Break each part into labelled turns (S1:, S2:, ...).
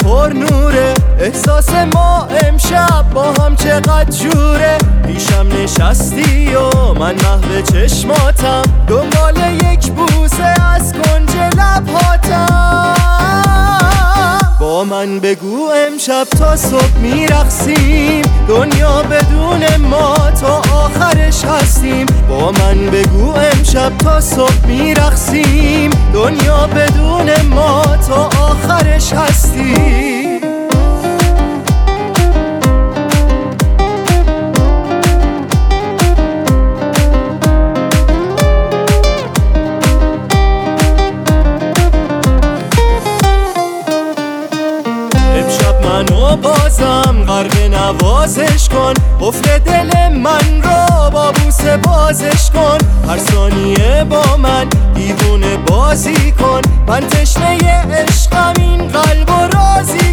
S1: پر نوره، احساس ما امشب با هم چقدر جوره. پیشم نشستی و من محو چشماتم، دنبال یک بوسه از کنج لبهاتم. با من بگو امشب تا صبح میرقصیم، دنیا بدون ما تا آخرش هستیم. با من بگو امشب تا صبح میرقصیم، دنیا بدون ما تا آخرش هستیم. منو بازم غرق نوازش کن، قفل دل من رو با بوسه بازش کن. هر ثانیه با من دیوونه بازی کن، من تشنه عشقم این قلب رو راضی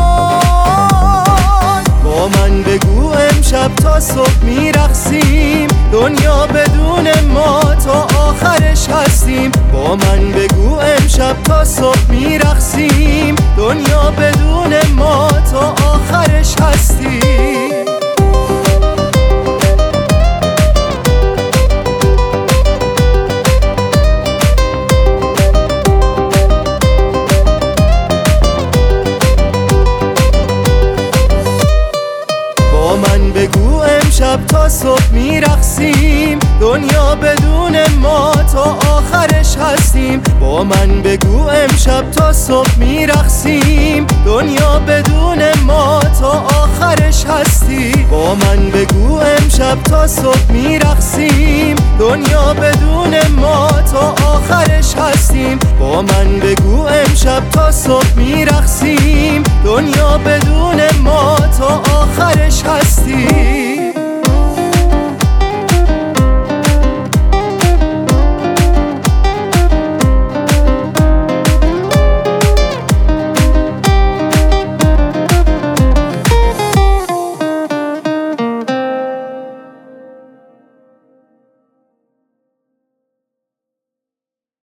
S1: کن. با من بگو امشب تا صبح میرقصیم، دنیا بدون ما تا آخرش هستیم. با من بگو امشب تا صبح میرقصیم، دنیا بدون ما تا آخرش هستیم. با من بگو امشب تا صبح میرقصیم، دنیا بدون ما تا آخرش هستیم. با من بگو امشب تا صبح میرقصیم، دنیا بدون ما تا آخرش هستیم. با من بگو امشب تا صبح میرقصیم، دنیا بدون ما تا آخرش هستیم. با من بگو امشب تا صبح میرقصیم، دنیا بدون ما تا آخرش هستیم.